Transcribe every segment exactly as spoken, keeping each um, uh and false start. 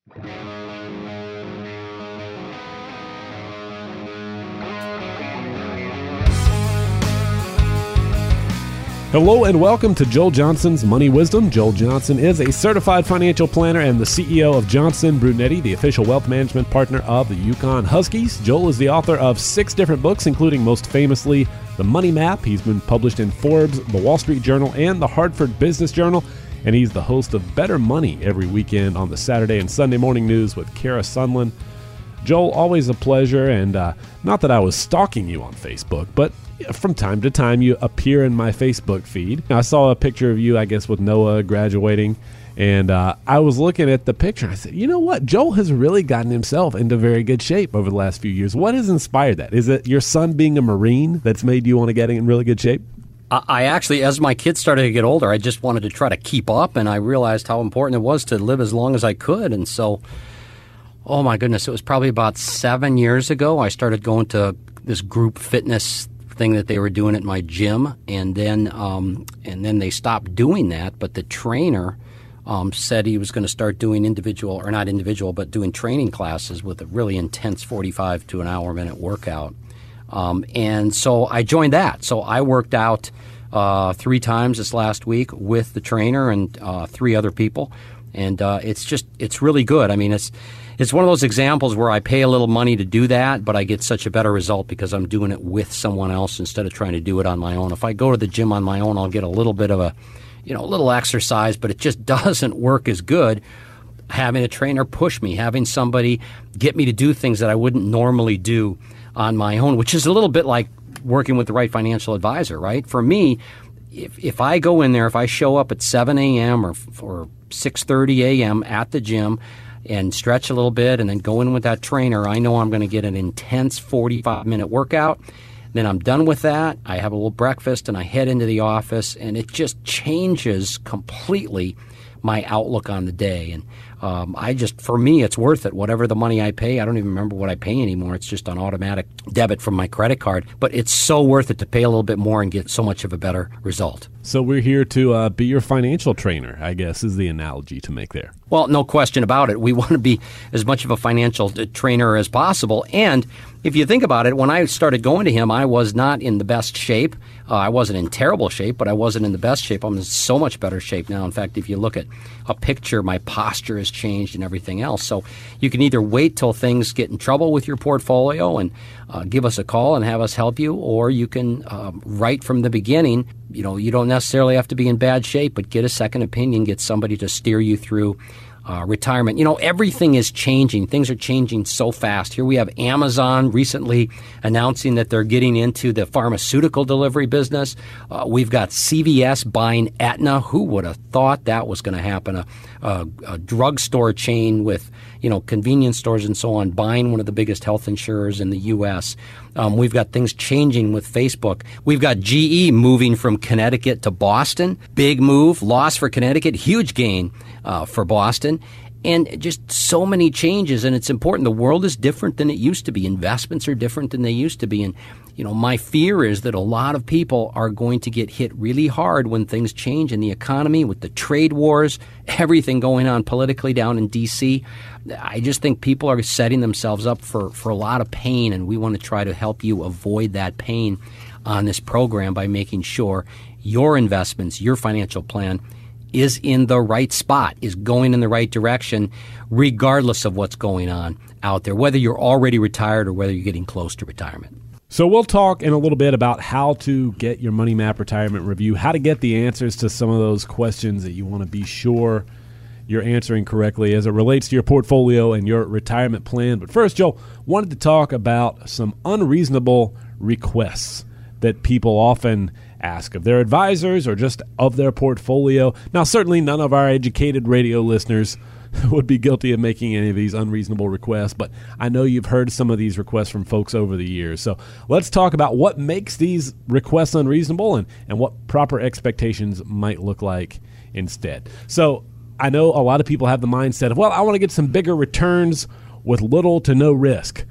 Hello and welcome to Joel Johnson's Money Wisdom. Joel Johnson is a certified financial planner and the C E O of Johnson Brunetti, the official wealth management partner of the Yukon Huskies. Joel is the author of six different books, including most famously The Money Map. He's been published in Forbes, The Wall Street Journal, and The Hartford Business Journal. And he's the host of Better Money every weekend on the Saturday and Sunday morning news with Kara Sunland. Joel, always a pleasure, and uh, not that I was stalking you on Facebook, but from time to time you appear in my Facebook feed. I saw a picture of you, I guess, with Noah graduating, and uh, I was looking at the picture, and I said, you know what? Joel has really gotten himself into very good shape over the last few years. What has inspired that? Is it your son being a Marine that's made you want to get in really good shape? I actually, as my kids started to get older, I just wanted to try to keep up, and I realized how important it was to live as long as I could. And so, oh my goodness, it was probably about seven years ago I started going to this group fitness thing that they were doing at my gym, and then um, and then they stopped doing that. But the trainer um, said he was going to start doing individual, or not individual, but doing training classes with a really intense forty-five to an hour minute workout. Um, and so I joined that. So I worked out uh, three times this last week with the trainer and uh, three other people. And uh, it's just, it's really good. I mean, it's it's one of those examples where I pay a little money to do that, but I get such a better result because I'm doing it with someone else instead of trying to do it on my own. If I go to the gym on my own, I'll get a little bit of a, you know, a little exercise, but it just doesn't work as good having a trainer push me, having somebody get me to do things that I wouldn't normally do on my own, which is a little bit like working with the right financial advisor, right? For me, if if I go in there, if I show up at seven a.m. or or six thirty a.m. at the gym and stretch a little bit and then go in with that trainer, I know I'm going to get an intense forty-five minute workout. Then I'm done with that. I have a little breakfast and I head into the office, and it just changes completely my outlook on the day. And um, I just, for me, it's worth it. Whatever the money I pay, I don't even remember what I pay anymore. It's just on automatic debit from my credit card. But it's so worth it to pay a little bit more and get so much of a better result. So we're here to uh, be your financial trainer, I guess, is the analogy to make there. Well, no question about it. We want to be as much of a financial trainer as possible. And if you think about it, when I started going to him, I was not in the best shape. Uh, I wasn't in terrible shape, but I wasn't in the best shape. I'm in so much better shape now. In fact, if you look at a picture, my posture has changed and everything else. So you can either wait till things get in trouble with your portfolio and uh, give us a call and have us help you, or you can, uh, right from the beginning, you know, you don't necessarily have to be in bad shape, but get a second opinion, get somebody to steer you through Uh, retirement. You know, everything is changing. Things are changing so fast. Here we have Amazon recently announcing that they're getting into the pharmaceutical delivery business. Uh, we've got C V S buying Aetna. Who would have thought that was going to happen? A, a, a drugstore chain with, you know, convenience stores and so on buying one of the biggest health insurers in the U S. Um, we've got things changing with Facebook. We've got G E moving from Connecticut to Boston. Big move. Loss for Connecticut. Huge gain uh, for Boston. And just so many changes, and it's important. The world is different than it used to be. Investments are different than they used to be. And, you know, my fear is that a lot of people are going to get hit really hard when things change in the economy, with the trade wars, everything going on politically down in D C. I just think people are setting themselves up for, for a lot of pain, and we want to try to help you avoid that pain on this program by making sure your investments, your financial plan is in the right spot, is going in the right direction, regardless of what's going on out there, whether you're already retired or whether you're getting close to retirement. So we'll talk in a little bit about how to get your Money Map retirement review, how to get the answers to some of those questions that you want to be sure you're answering correctly as it relates to your portfolio and your retirement plan. But first, Joe, wanted to talk about some unreasonable requests that people often ask of their advisors or just of their portfolio. Now, certainly none of our educated radio listeners would be guilty of making any of these unreasonable requests, but I know you've heard some of these requests from folks over the years. So let's talk about what makes these requests unreasonable and, and what proper expectations might look like instead. So I know a lot of people have the mindset of, well, I want to get some bigger returns with little to no risk.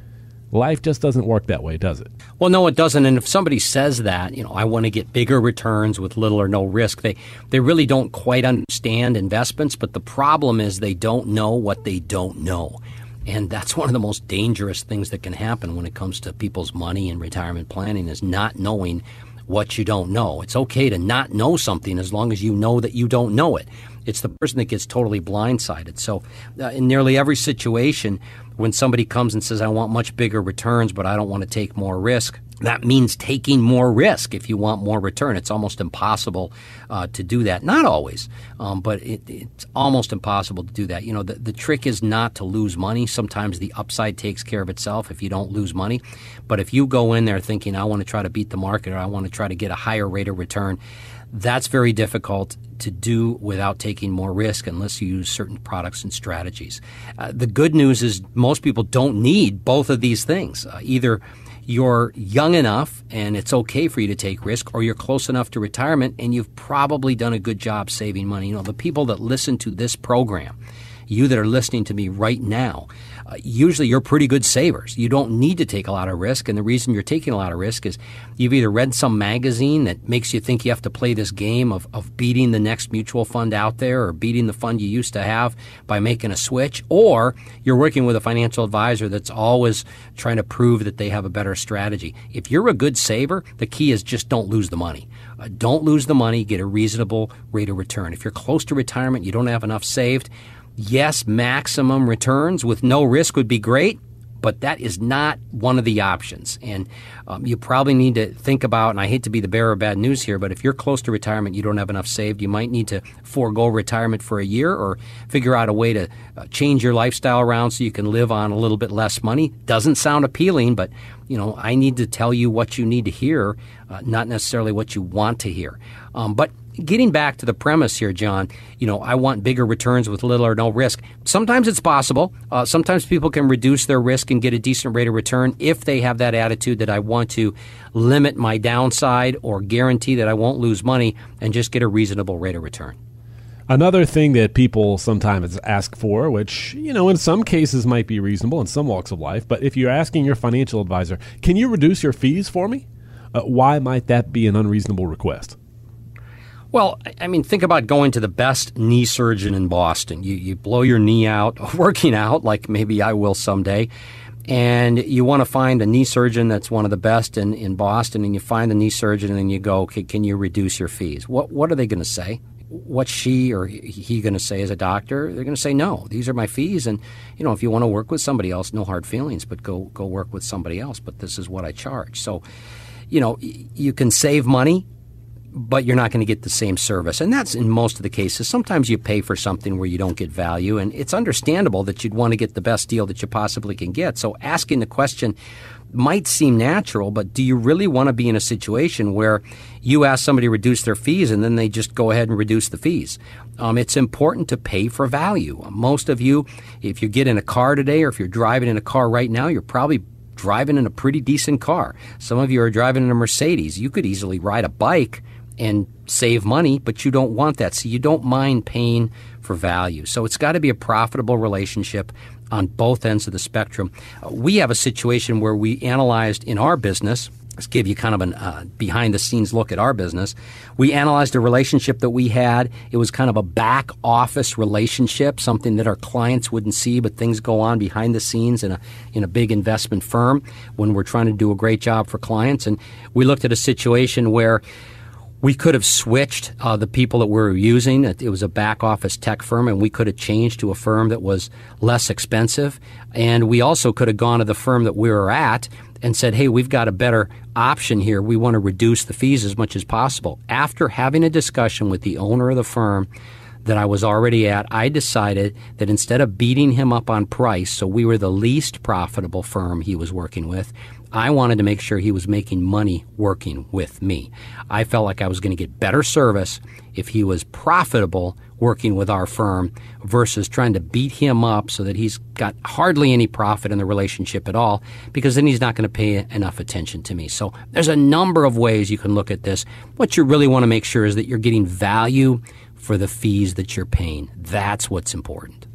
Life just doesn't work that way, does it? Well, no, it doesn't. And if somebody says that, you know, I want to get bigger returns with little or no risk, they, they really don't quite understand investments. But the problem is they don't know what they don't know. And that's one of the most dangerous things that can happen when it comes to people's money and retirement planning is not knowing what you don't know. It's okay to not know something as long as you know that you don't know it. It's the person that gets totally blindsided. So uh, in nearly every situation, when somebody comes and says, I want much bigger returns, but I don't want to take more risk, that means taking more risk if you want more return. It's almost impossible uh, to do that. Not always, um, but it, it's almost impossible to do that. You know, the, the trick is not to lose money. Sometimes the upside takes care of itself if you don't lose money. But if you go in there thinking, I want to try to beat the market or I want to try to get a higher rate of return, that's very difficult to do without taking more risk unless you use certain products and strategies. Uh, the good news is most people don't need both of these things. Uh, either you're young enough and it's okay for you to take risk, or you're close enough to retirement and you've probably done a good job saving money. You know, the people that listen to this program, you that are listening to me right now, uh, usually you're pretty good savers. You don't need to take a lot of risk, and the reason you're taking a lot of risk is you've either read some magazine that makes you think you have to play this game of, of beating the next mutual fund out there or beating the fund you used to have by making a switch, or you're working with a financial advisor that's always trying to prove that they have a better strategy. If you're a good saver, the key is just don't lose the money. Uh, don't lose the money. Get a reasonable rate of return. If you're close to retirement, you don't have enough saved, yes, maximum returns with no risk would be great, but that is not one of the options. And um, you probably need to think about, and I hate to be the bearer of bad news here, but if you're close to retirement, you don't have enough saved, you might need to forego retirement for a year or figure out a way to uh, change your lifestyle around so you can live on a little bit less money. Doesn't sound appealing, but you know, I need to tell you what you need to hear, uh, not necessarily what you want to hear. Um, but getting back to the premise here, John, you know, I want bigger returns with little or no risk. Sometimes it's possible. Uh, sometimes people can reduce their risk and get a decent rate of return if they have that attitude that I want to limit my downside or guarantee that I won't lose money and just get a reasonable rate of return. Another thing that people sometimes ask for, which, you know, in some cases might be reasonable in some walks of life, but if you're asking your financial advisor, can you reduce your fees for me? Uh, why might that be an unreasonable request? Well, I mean, think about going to the best knee surgeon in Boston. You, you blow your knee out working out, like maybe I will someday, and you want to find a knee surgeon that's one of the best in, in Boston, and you find the knee surgeon and you go, okay, can you reduce your fees? What, what are they going to say? What's she or he going to say as a doctor? They're going to say, no, these are my fees. And, you know, if you want to work with somebody else, no hard feelings, but go go work with somebody else. But this is what I charge. So, you know, you can save money, but you're not going to get the same service. And that's in most of the cases. Sometimes you pay for something where you don't get value. And it's understandable that you'd want to get the best deal that you possibly can get. So asking the question might seem natural, but do you really want to be in a situation where you ask somebody to reduce their fees and then they just go ahead and reduce the fees? Um, it's important to pay for value. Most of you, if you get in a car today or if you're driving in a car right now, you're probably driving in a pretty decent car. Some of you are driving in a Mercedes. You could easily ride a bike and save money, but you don't want that. So you don't mind paying for value. So it's got to be a profitable relationship on both ends of the spectrum. Uh, we have a situation where we analyzed in our business, let's give you kind of a uh, behind-the-scenes look at our business. We analyzed a relationship that we had. It was kind of a back office relationship, something that our clients wouldn't see, but things go on behind the scenes in a in a big investment firm when we're trying to do a great job for clients. And we looked at a situation where we could have switched uh, the people that we were using. It was a back office tech firm, and we could have changed to a firm that was less expensive. And we also could have gone to the firm that we were at and said, hey, we've got a better option here. We want to reduce the fees as much as possible. After having a discussion with the owner of the firm that I was already at, I decided that instead of beating him up on price, so we were the least profitable firm he was working with, I wanted to make sure he was making money working with me. I felt like I was going to get better service if he was profitable working with our firm versus trying to beat him up so that he's got hardly any profit in the relationship at all, because then he's not going to pay enough attention to me. So there's a number of ways you can look at this. What you really want to make sure is that you're getting value for the fees that you're paying. That's what's important.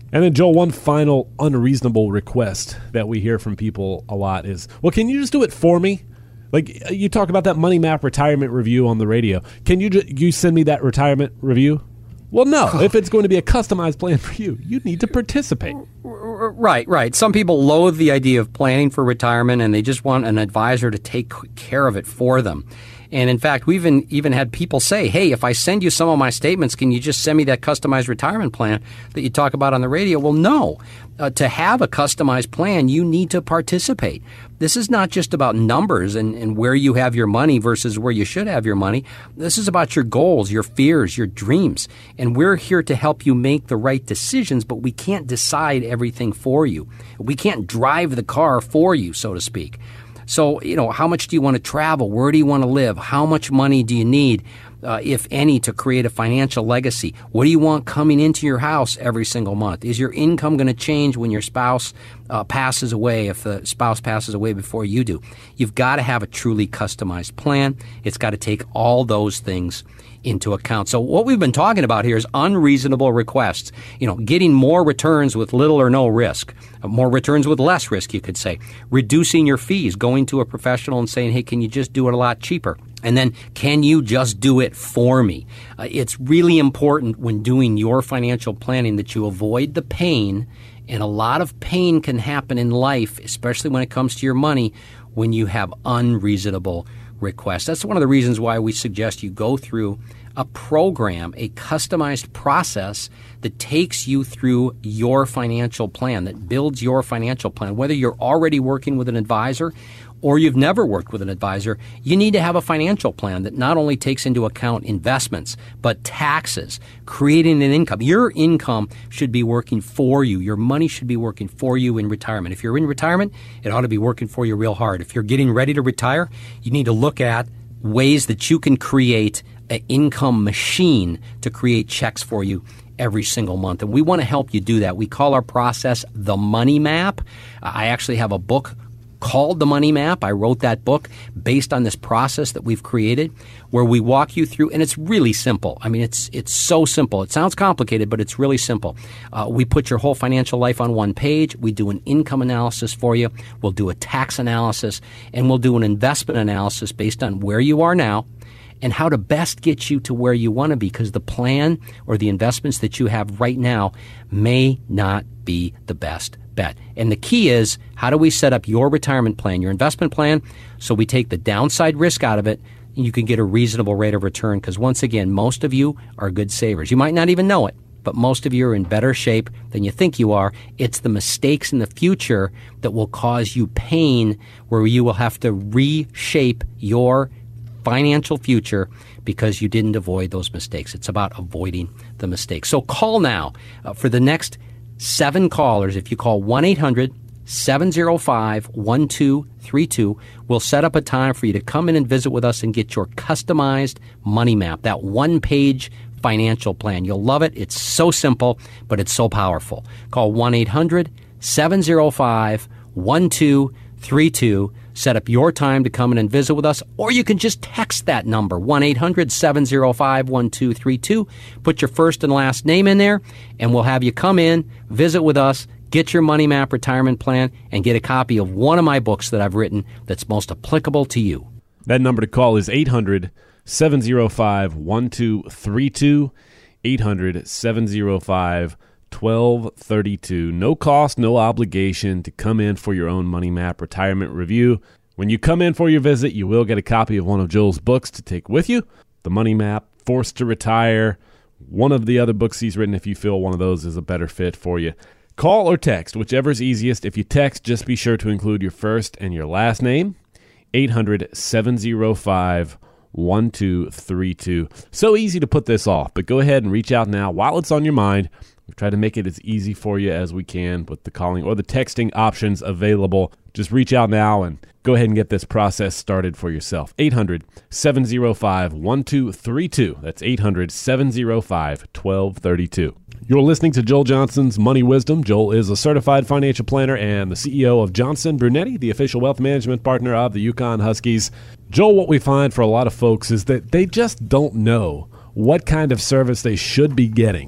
And then, Joel, one final unreasonable request that we hear from people a lot is, well, can you just do it for me? Like, you talk about that Money Map retirement review on the radio. Can you, ju- you send me that retirement review? Well, no. If it's going to be a customized plan for you, you need to participate. Right, right. Some people loathe the idea of planning for retirement, and they just want an advisor to take care of it for them. And in fact, we've even, even had people say, hey, if I send you some of my statements, can you just send me that customized retirement plan that you talk about on the radio? Well, no. Uh, to have a customized plan, you need to participate. This is not just about numbers and, and where you have your money versus where you should have your money. This is about your goals, your fears, your dreams. And we're here to help you make the right decisions, but we can't decide everything for you. We can't drive the car for you, so to speak. So, you know, how much do you want to travel? Where do you want to live? How much money do you need, uh, if any, to create a financial legacy? What do you want coming into your house every single month? Is your income going to change when your spouse uh, passes away, if the spouse passes away before you do? You've got to have a truly customized plan. It's got to take all those things into account. So what we've been talking about here is unreasonable requests. You know, getting more returns with little or no risk, more returns with less risk, you could say. Reducing your fees, going to a professional and saying, hey, can you just do it a lot cheaper? And then, can you just do it for me? Uh, it's really important when doing your financial planning that you avoid the pain, and a lot of pain can happen in life, especially when it comes to your money, when you have unreasonable requests. That's one of the reasons why we suggest you go through a program, a customized process that takes you through your financial plan, that builds your financial plan. Whether you're already working with an advisor or you've never worked with an advisor, you need to have a financial plan that not only takes into account investments, but taxes, creating an income. Your income should be working for you. Your money should be working for you in retirement. If you're in retirement, it ought to be working for you real hard. If you're getting ready to retire, you need to look at ways that you can create an income machine to create checks for you every single month. And we want to help you do that. We call our process the Money Map. I actually have a book called The Money Map. I wrote that book based on this process that we've created, where we walk you through, and it's really simple. I mean, it's it's so simple. It sounds complicated, but it's really simple. Uh, we put your whole financial life on one page. We do an income analysis for you. We'll do a tax analysis, and we'll do an investment analysis based on where you are now and how to best get you to where you want to be, because the plan or the investments that you have right now may not be the best bet. And the key is, how do we set up your retirement plan, your investment plan, so we take the downside risk out of it and you can get a reasonable rate of return? Because once again, most of you are good savers. You might not even know it, but most of you are in better shape than you think you are. It's the mistakes in the future that will cause you pain, where you will have to reshape your financial future because you didn't avoid those mistakes. It's about avoiding the mistakes. So call now. Uh, for the next seven callers, if you call one eight hundred seven oh five one two three two, we'll set up a time for you to come in and visit with us and get your customized money map, that one-page financial plan. You'll love it. It's so simple, but it's so powerful. Call one eight hundred seven oh five one two three two. Set up your time to come in and visit with us, or you can just text that number, one eight hundred seven oh five one two three two. Put your first and last name in there, and we'll have you come in, visit with us, get your Money Map retirement plan, and get a copy of one of my books that I've written that's most applicable to you. That number to call is eight hundred seven oh five one two three two, eight hundred seven oh five twelve thirty-two. No cost, no obligation to come in for your own Money Map retirement review. When you come in for your visit, you will get a copy of one of Joel's books to take with you. The Money Map, Forced to Retire, one of the other books he's written if you feel one of those is a better fit for you. Call or text, whichever is easiest. If you text, just be sure to include your first and your last name, eight hundred seven oh five one two three two. So easy to put this off, but go ahead and reach out now while it's on your mind. We've tried to make it as easy for you as we can with the calling or the texting options available. Just reach out now and go ahead and get this process started for yourself. eight hundred seven oh five one two three two. That's eight hundred seven oh five one two three two. You're listening to Joel Johnson's Money Wisdom. Joel is a certified financial planner and the C E O of Johnson Brunetti, the official wealth management partner of the UConn Huskies. Joel, what we find for a lot of folks is that they just don't know what kind of service they should be getting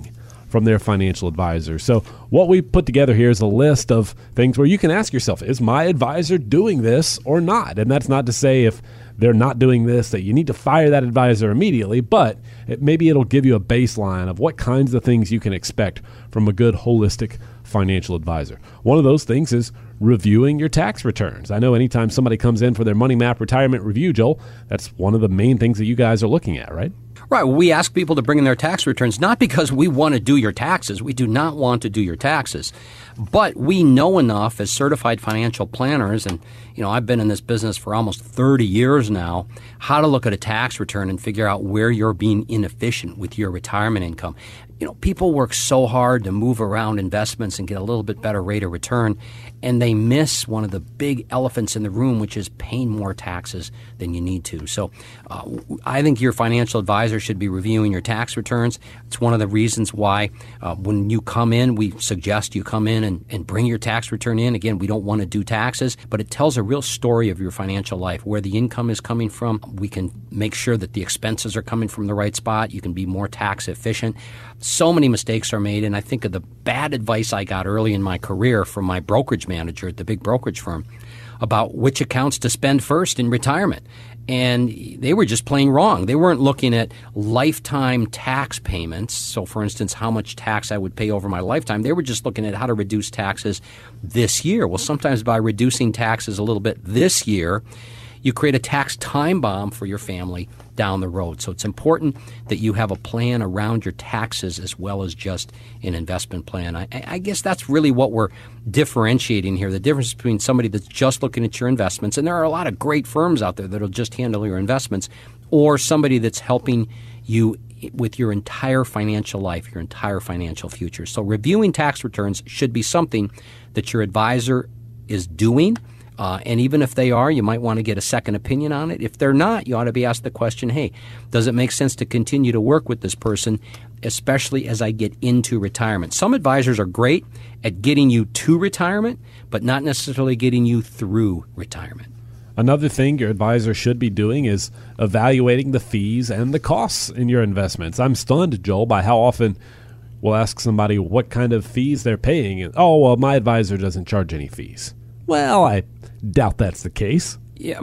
from their financial advisor. So what we put together here is a list of things where you can ask yourself, is my advisor doing this or not? And that's not to say if they're not doing this that you need to fire that advisor immediately, but it, maybe it'll give you a baseline of what kinds of things you can expect from a good holistic financial advisor. One of those things is reviewing your tax returns. I know anytime somebody comes in for their Money Map retirement review, Joel, that's one of the main things that you guys are looking at, right? Right. Well, we ask people to bring in their tax returns, not because we want to do your taxes. We do not want to do your taxes. But we know enough as certified financial planners, and you know, I've been in this business for almost thirty years now, how to look at a tax return and figure out where you're being inefficient with your retirement income. You know, people work so hard to move around investments and get a little bit better rate of return, and they miss one of the big elephants in the room, which is paying more taxes than you need to. So uh, I think your financial advisor should be reviewing your tax returns. It's one of the reasons why uh, when you come in, we suggest you come in and, and bring your tax return in. Again, we don't want to do taxes, but it tells a real story of your financial life, where the income is coming from. We can make sure that the expenses are coming from the right spot. You can be more tax efficient. So many mistakes are made, and I think of the bad advice I got early in my career from my brokerage manager at the big brokerage firm about which accounts to spend first in retirement. And they were just plain wrong. They weren't looking at lifetime tax payments. So, for instance, how much tax I would pay over my lifetime. They were just looking at how to reduce taxes this year. Well, sometimes by reducing taxes a little bit this year, you create a tax time bomb for your family down the road. So it's important that you have a plan around your taxes as well as just an investment plan. I, I guess that's really what we're differentiating here, the difference between somebody that's just looking at your investments, and there are a lot of great firms out there that'll just handle your investments, or somebody that's helping you with your entire financial life, your entire financial future. So reviewing tax returns should be something that your advisor is doing. Uh, and even if they are, you might want to get a second opinion on it. If they're not, you ought to be asked the question, hey, does it make sense to continue to work with this person, especially as I get into retirement? Some advisors are great at getting you to retirement, but not necessarily getting you through retirement. Another thing your advisor should be doing is evaluating the fees and the costs in your investments. I'm stunned, Joel, by how often we'll ask somebody what kind of fees they're paying. And, oh, well, my advisor doesn't charge any fees. Well, I doubt that's the case. Yeah,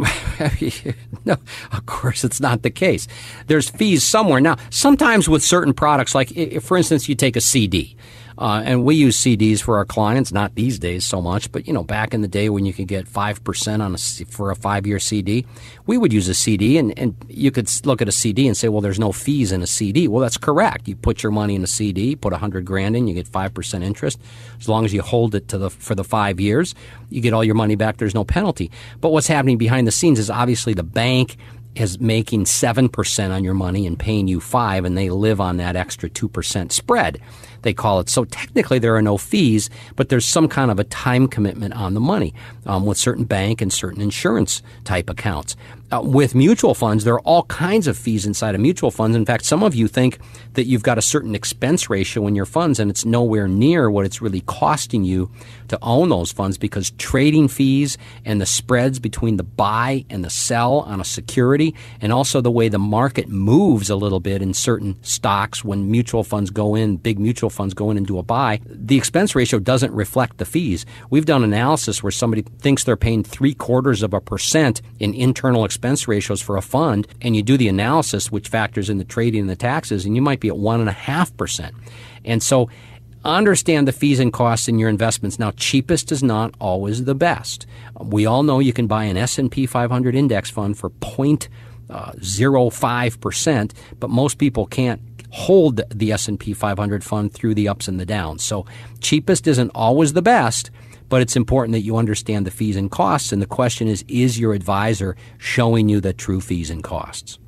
no, of course it's not the case. There's fees somewhere. Now, sometimes with certain products, like if, for instance, you take a C D, uh, and we use C Ds for our clients, not these days so much, but you know, back in the day when you could get five percent on a, for a five-year C D, we would use a C D, and, and you could look at a C D and say, well, there's no fees in a C D. Well, that's correct. You put your money in a C D, put a hundred grand in, you get five percent interest. As long as you hold it to the for the five years, you get all your money back. There's no penalty. But what's happening behind the scenes is obviously the bank is making seven percent on your money and paying you five, and they live on that extra two percent spread, they call it. So technically there are no fees, but there's some kind of a time commitment on the money um, with certain bank and certain insurance type accounts. Uh, with mutual funds, there are all kinds of fees inside of mutual funds. In fact, some of you think that you've got a certain expense ratio in your funds, and it's nowhere near what it's really costing you to own those funds, because trading fees and the spreads between the buy and the sell on a security, and also the way the market moves a little bit in certain stocks when mutual funds go in, big mutual funds go in and do a buy, the expense ratio doesn't reflect the fees. We've done analysis where somebody thinks they're paying three quarters of a percent in internal expense ratios for a fund, and you do the analysis, which factors in the trading and the taxes, and you might be at one and a half percent. And so understand the fees and costs in your investments. Now, cheapest is not always the best. We all know you can buy an S and P five hundred index fund for zero point zero five percent, but most people can't hold the S and P five hundred fund through the ups and the downs. So cheapest isn't always the best, but it's important that you understand the fees and costs. And the question is, is your advisor showing you the true fees and costs?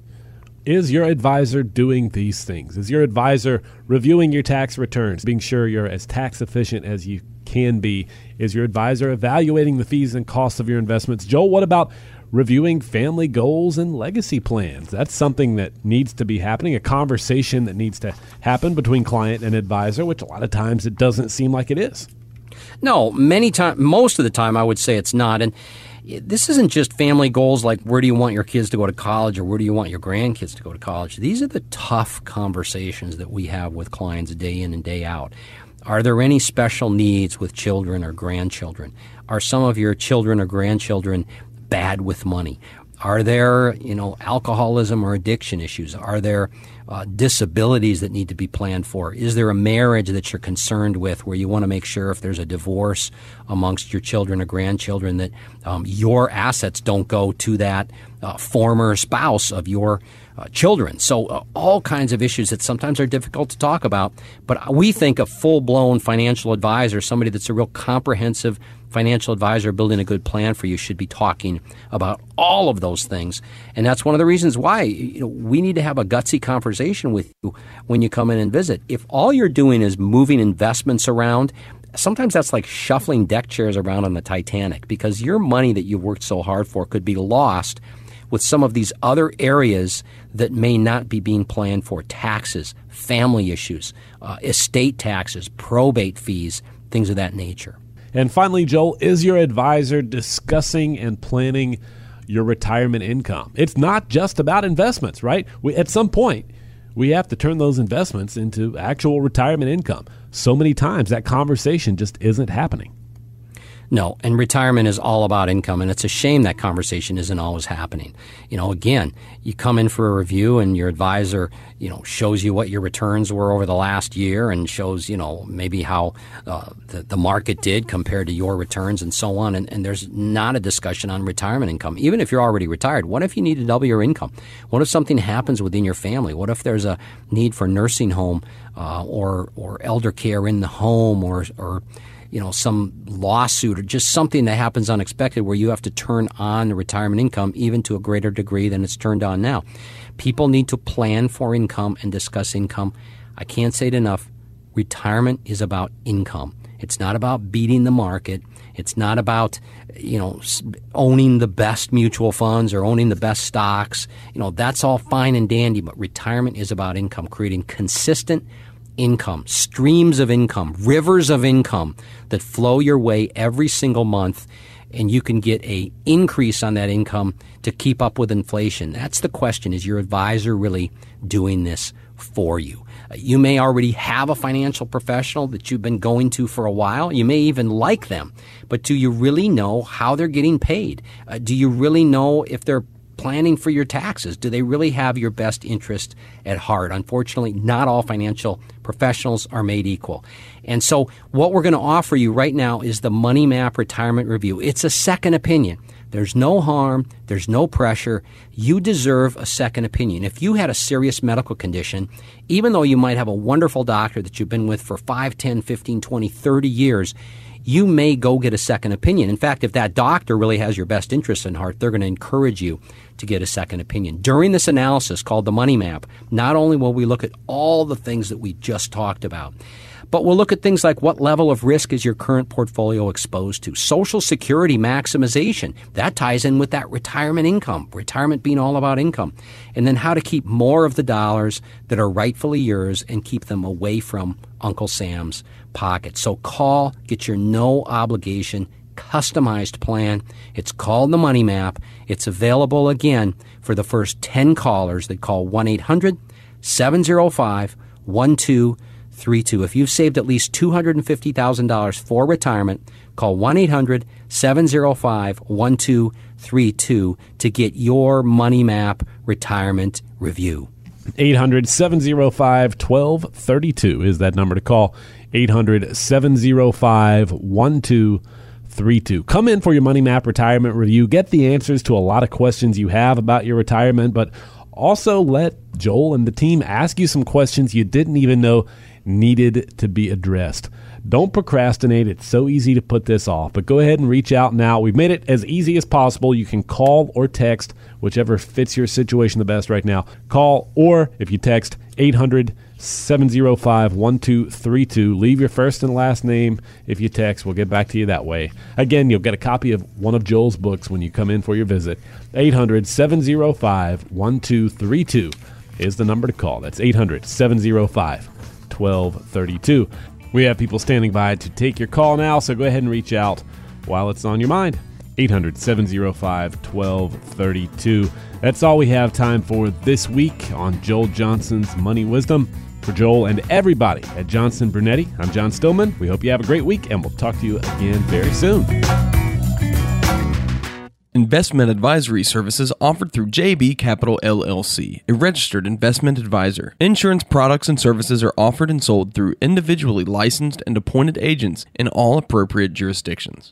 Is your advisor doing these things? Is your advisor reviewing your tax returns, being sure you're as tax efficient as you can be? Is your advisor evaluating the fees and costs of your investments? Joel, what about reviewing family goals and legacy plans? That's something that needs to be happening, a conversation that needs to happen between client and advisor, which a lot of times it doesn't seem like it is. No, many times, most of the time I would say it's not. And this isn't just family goals like where do you want your kids to go to college or where do you want your grandkids to go to college. These are the tough conversations that we have with clients day in and day out. Are there any special needs with children or grandchildren? Are some of your children or grandchildren bad with money? Are there, you know, alcoholism or addiction issues? Are there uh, disabilities that need to be planned for? Is there a marriage that you're concerned with where you want to make sure if there's a divorce amongst your children or grandchildren that um, your assets don't go to that uh, former spouse of your uh, children? So uh, all kinds of issues that sometimes are difficult to talk about. But we think a full-blown financial advisor, somebody that's a real comprehensive financial advisor building a good plan for you, should be talking about all of those things. And that's one of the reasons why, you know, we need to have a gutsy conversation with you when you come in and visit. If all you're doing is moving investments around, sometimes that's like shuffling deck chairs around on the Titanic, because your money that you've worked so hard for could be lost with some of these other areas that may not be being planned for: taxes, family issues, uh, estate taxes, probate fees, things of that nature. And finally, Joel, is your advisor discussing and planning your retirement income? It's not just about investments, right? We, at some point, we have to turn those investments into actual retirement income. So many times that conversation just isn't happening. No, and retirement is all about income, and it's a shame that conversation isn't always happening. You know, again, you come in for a review and your advisor, you know, shows you what your returns were over the last year and shows, you know, maybe how uh, the, the market did compared to your returns and so on, and, and there's not a discussion on retirement income. Even if you're already retired, what if you need to double your income? What if something happens within your family? What if there's a need for nursing home uh, or, or elder care in the home or or you know, some lawsuit or just something that happens unexpected where you have to turn on the retirement income even to a greater degree than it's turned on now? People need to plan for income and discuss income. I can't say it enough. Retirement is about income. It's not about beating the market. It's not about, you know, owning the best mutual funds or owning the best stocks. You know, that's all fine and dandy, but retirement is about income, creating consistent income, streams of income, rivers of income that flow your way every single month, and you can get a increase on that income to keep up with inflation. That's the question. Is your advisor really doing this for you? You may already have a financial professional that you've been going to for a while. You may even like them, but do you really know how they're getting paid? Uh, do you really know if they're planning for your taxes? Do they really have your best interest at heart? Unfortunately, not all financial professionals are made equal. And so what we're going to offer you right now is the Money Map Retirement Review. It's a second opinion. There's no harm. There's no pressure. You deserve a second opinion. If you had a serious medical condition, even though you might have a wonderful doctor that you've been with for five, ten, fifteen, twenty, thirty years, you may go get a second opinion. In fact, if that doctor really has your best interest in heart, they're going to encourage you to get a second opinion. During this analysis called the Money Map, not only will we look at all the things that we just talked about, but we'll look at things like what level of risk is your current portfolio exposed to. Social Security maximization, that ties in with that retirement income, retirement being all about income. And then how to keep more of the dollars that are rightfully yours and keep them away from Uncle Sam's pocket. So call, get your no obligation customized plan. It's called the Money Map. It's available again for the first ten callers that call one eight hundred seven oh five one two three two. If you've saved at least two hundred fifty thousand dollars for retirement, call one eight hundred seven oh five one two three two to get your Money Map Retirement Review. eight hundred seven oh five one two three two is that number to call. eight hundred seven oh five one two three two. Come in for your Money Map Retirement Review. Get the answers to a lot of questions you have about your retirement, but also let Joel and the team ask you some questions you didn't even know needed to be addressed. Don't procrastinate. It's so easy to put this off, but go ahead and reach out now. We've made it as easy as possible. You can call or text, whichever fits your situation the best right now. Call, or if you text eight hundred seven oh five one two three two, leave your first and last name. If you text, we'll get back to you that way. Again, you'll get a copy of one of Joel's books when you come in for your visit. eight hundred seven oh five one two three two is the number to call. That's eight hundred seven oh five one two three two. We have people standing by to take your call now, so go ahead and reach out while it's on your mind. eight hundred, seven oh five, one two three two. That's all we have time for this week on Joel Johnson's Money Wisdom. For Joel and everybody at Johnson Brunetti, I'm John Stillman. We hope you have a great week, and we'll talk to you again very soon. Investment advisory services offered through J B Capital L L C, a registered investment advisor. Insurance products and services are offered and sold through individually licensed and appointed agents in all appropriate jurisdictions.